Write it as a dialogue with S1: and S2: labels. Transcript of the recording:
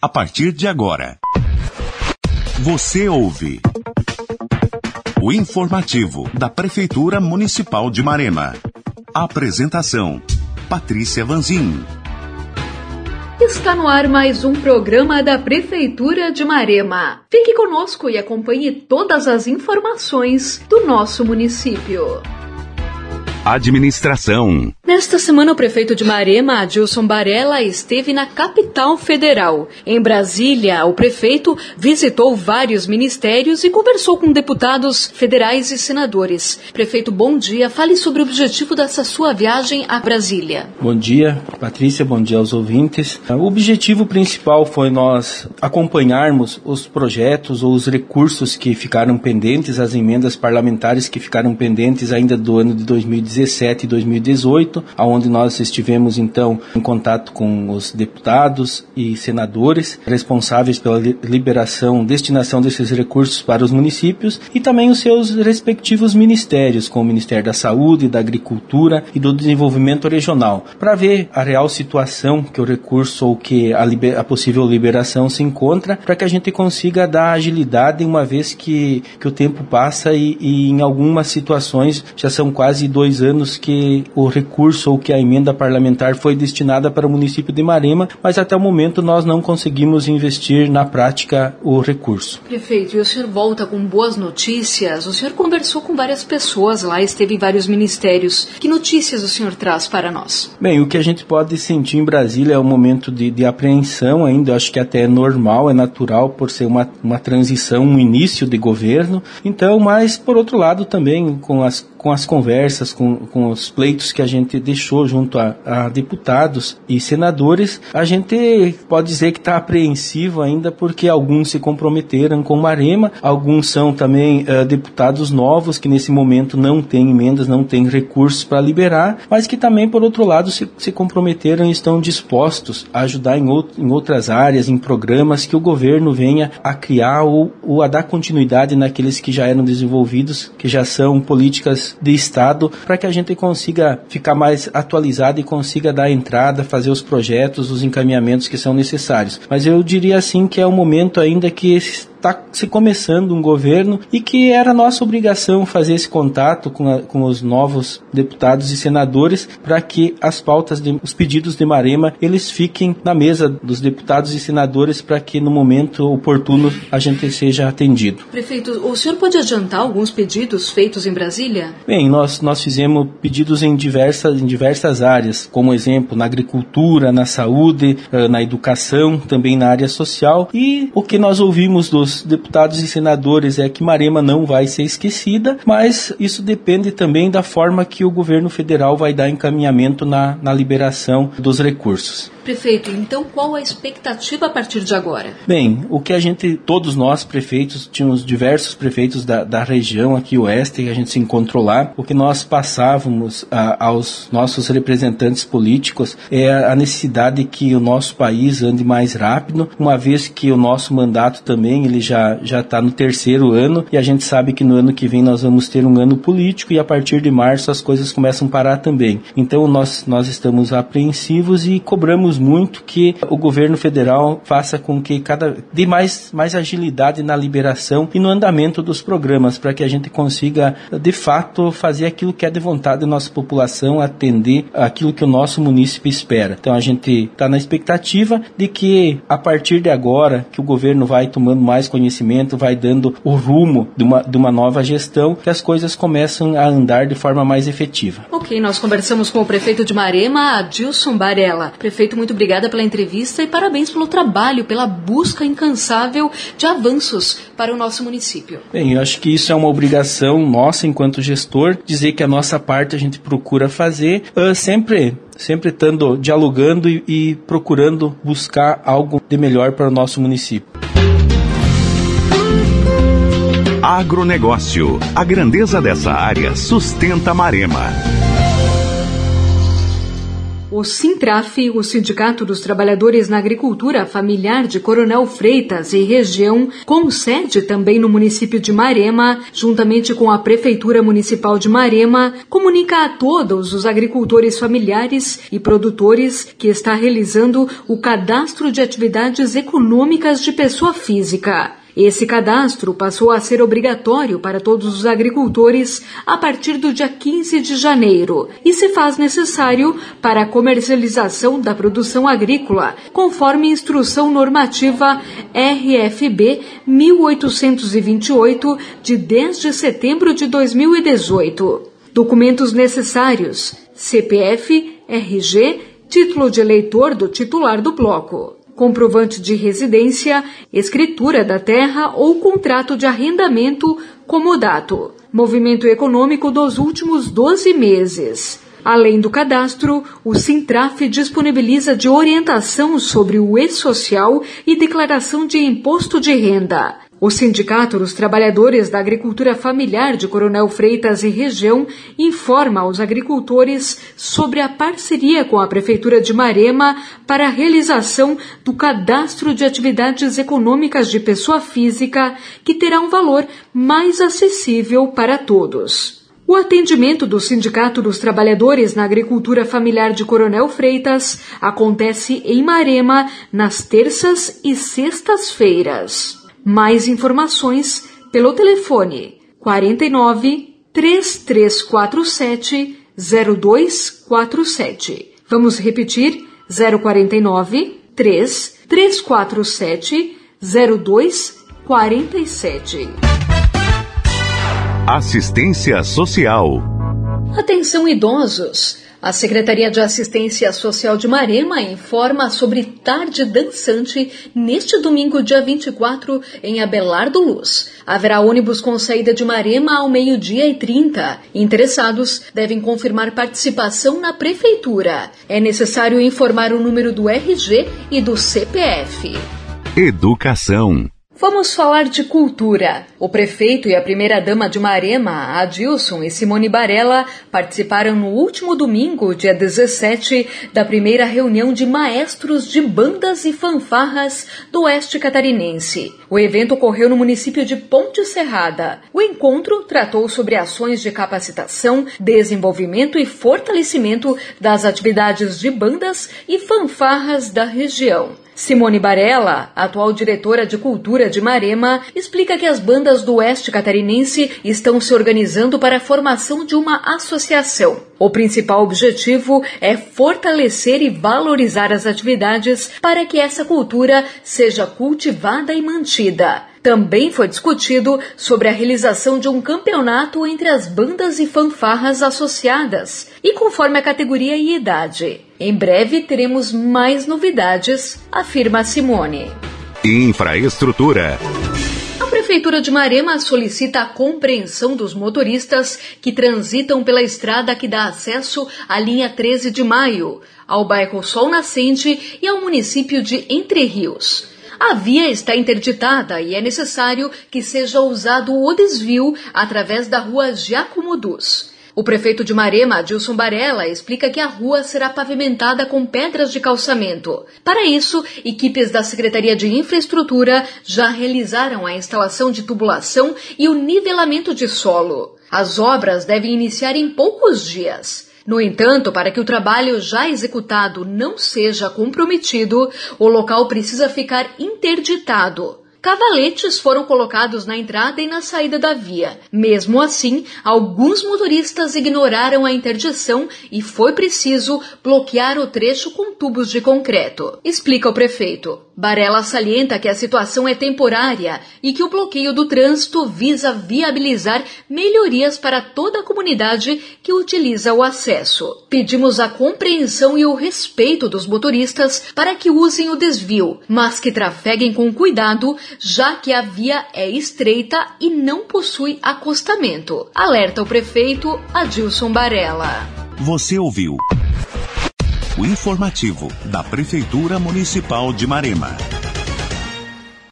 S1: a partir de agora. Você ouve o informativo da Prefeitura Municipal de Marema. Apresentação: Patrícia Vanzin.
S2: Está no ar mais um programa da Prefeitura de Marema. Fique conosco e acompanhe todas as informações do nosso município.
S1: Administração.
S2: Nesta semana, o prefeito de Marema, Adilson Barella, esteve na capital federal. Em Brasília, o prefeito visitou vários ministérios e conversou com deputados federais e senadores. Prefeito, bom dia. Fale sobre o objetivo dessa sua viagem a Brasília.
S3: Bom dia, Patrícia. Bom dia aos ouvintes. O objetivo principal foi nós acompanharmos os projetos ou os recursos que ficaram pendentes, as emendas parlamentares que ficaram pendentes ainda do ano de 2017 e 2018, onde nós estivemos então em contato com os deputados e senadores responsáveis pela destinação desses recursos para os municípios e também os seus respectivos ministérios, como o Ministério da Saúde, da Agricultura e do Desenvolvimento Regional, para ver a real situação que o recurso ou que a possível liberação se encontra, para que a gente consiga dar agilidade, uma vez que o tempo passa e em algumas situações já são quase 2 anos que o recurso ou que a emenda parlamentar foi destinada para o município de Marema, mas até o momento nós não conseguimos investir na prática o recurso.
S2: Prefeito, e o senhor volta com boas notícias? O senhor conversou com várias pessoas lá, esteve em vários ministérios. Que notícias o senhor traz para nós?
S3: Bem, o que a gente pode sentir em Brasília é um momento de apreensão ainda, eu acho que até é normal, é natural por ser uma transição, um início de governo. Então, mas por outro lado também com as conversas, com os pleitos que a gente deixou junto a deputados e senadores, a gente pode dizer que está apreensivo ainda, porque alguns se comprometeram com Marema, alguns são também deputados novos que nesse momento não têm emendas, não têm recursos para liberar, mas que também por outro lado se comprometeram e estão dispostos a ajudar em outras áreas, em programas que o governo venha a criar ou a dar continuidade naqueles que já eram desenvolvidos, que já são políticas de Estado, para que a gente consiga ficar mais atualizado e consiga dar entrada, fazer os projetos, os encaminhamentos que são necessários. Mas eu diria assim que é um momento ainda que está se começando um governo e que era nossa obrigação fazer esse contato com os novos deputados e senadores para que as pautas, os pedidos de Marema, eles fiquem na mesa dos deputados e senadores para que no momento oportuno a gente seja atendido.
S2: Prefeito, o senhor pode adiantar alguns pedidos feitos em Brasília?
S3: Bem, nós fizemos pedidos em diversas áreas, como exemplo na agricultura, na saúde, na educação, também na área social, e o que nós ouvimos dos deputados e senadores é que Marema não vai ser esquecida, mas isso depende também da forma que o governo federal vai dar encaminhamento na liberação dos recursos.
S2: Prefeito, então qual a expectativa a partir de agora?
S3: Bem, o que todos nós prefeitos, tínhamos diversos prefeitos da região aqui oeste, que a gente se encontrou lá, o que nós passávamos aos nossos representantes políticos é a necessidade que o nosso país ande mais rápido, uma vez que o nosso mandato também ele já está no 3º ano, e a gente sabe que no ano que vem nós vamos ter um ano político e a partir de março as coisas começam a parar também. Então nós estamos apreensivos e cobramos muito que o governo federal faça com que dê mais agilidade na liberação e no andamento dos programas, para que a gente consiga de fato fazer aquilo que é de vontade da nossa população, atender aquilo que o nosso município espera. Então a gente está na expectativa de que a partir de agora que o governo vai tomando mais conhecimento, vai dando o rumo de uma nova gestão, que as coisas começam a andar de forma mais efetiva.
S2: Ok, nós conversamos com o prefeito de Marema, Adilson Barella. Prefeito, muito obrigada pela entrevista e parabéns pelo trabalho, pela busca incansável de avanços para o nosso município.
S3: Bem, eu acho que isso é uma obrigação nossa enquanto gestor, dizer que a nossa parte a gente procura fazer, sempre estando dialogando e procurando buscar algo de melhor para o nosso município.
S1: Agronegócio. A grandeza dessa área sustenta Marema.
S2: O Sintraf, o Sindicato dos Trabalhadores na Agricultura Familiar de Coronel Freitas e região, com sede também no município de Marema, juntamente com a Prefeitura Municipal de Marema, comunica a todos os agricultores familiares e produtores que está realizando o Cadastro de Atividades Econômicas de Pessoa Física. Esse cadastro passou a ser obrigatório para todos os agricultores a partir do dia 15 de janeiro e se faz necessário para a comercialização da produção agrícola, conforme Instrução Normativa RFB 1828, de 10 de setembro de 2018. Documentos necessários: CPF, RG, título de eleitor do titular do bloco, comprovante de residência, escritura da terra ou contrato de arrendamento comodato, movimento econômico dos últimos 12 meses. Além do cadastro, o Sintraf disponibiliza de orientação sobre o e-social e declaração de imposto de renda. O Sindicato dos Trabalhadores da Agricultura Familiar de Coronel Freitas e região informa aos agricultores sobre a parceria com a Prefeitura de Marema para a realização do Cadastro de Atividades Econômicas de Pessoa Física, que terá um valor mais acessível para todos. O atendimento do Sindicato dos Trabalhadores na Agricultura Familiar de Coronel Freitas acontece em Marema nas terças e sextas-feiras. Mais informações pelo telefone 49 3347 0247. Vamos repetir: 049 3347 0247.
S1: Assistência Social.
S2: Atenção idosos! A Secretaria de Assistência Social de Marema informa sobre tarde dançante neste domingo, dia 24, em Abelardo Luz. Haverá ônibus com saída de Marema ao 12h30. Interessados devem confirmar participação na Prefeitura. É necessário informar o número do RG e do CPF.
S1: Educação.
S2: Vamos falar de cultura. O prefeito e a primeira-dama de Marema, Adilson e Simone Barella, participaram no último domingo, dia 17, da primeira reunião de maestros de bandas e fanfarras do Oeste Catarinense. O evento ocorreu no município de Ponte Serrada. O encontro tratou sobre ações de capacitação, desenvolvimento e fortalecimento das atividades de bandas e fanfarras da região. Simone Barella, atual diretora de cultura de Marema, explica que as bandas do Oeste Catarinense estão se organizando para a formação de uma associação. O principal objetivo é fortalecer e valorizar as atividades para que essa cultura seja cultivada e mantida. Também foi discutido sobre a realização de um campeonato entre as bandas e fanfarras associadas, e conforme a categoria e idade. Em breve teremos mais novidades, afirma Simone.
S1: Infraestrutura.
S2: A Prefeitura de Marema solicita a compreensão dos motoristas que transitam pela estrada que dá acesso à linha 13 de Maio, ao bairro Sol Nascente e ao município de Entre Rios. A via está interditada e é necessário que seja usado o desvio através da rua Giacomo Dus. O prefeito de Marema, Adilson Barella, explica que a rua será pavimentada com pedras de calçamento. Para isso, equipes da Secretaria de Infraestrutura já realizaram a instalação de tubulação e o nivelamento de solo. As obras devem iniciar em poucos dias. No entanto, para que o trabalho já executado não seja comprometido, o local precisa ficar interditado. Cavaletes foram colocados na entrada e na saída da via. Mesmo assim, alguns motoristas ignoraram a interdição e foi preciso bloquear o trecho com tubos de concreto, explica o prefeito. Barella salienta que a situação é temporária e que o bloqueio do trânsito visa viabilizar melhorias para toda a comunidade que utiliza o acesso. Pedimos a compreensão e o respeito dos motoristas para que usem o desvio, mas que trafeguem com cuidado, já que a via é estreita e não possui acostamento, alerta o prefeito Adilson Barella.
S1: Você ouviu o informativo da Prefeitura Municipal de Marema.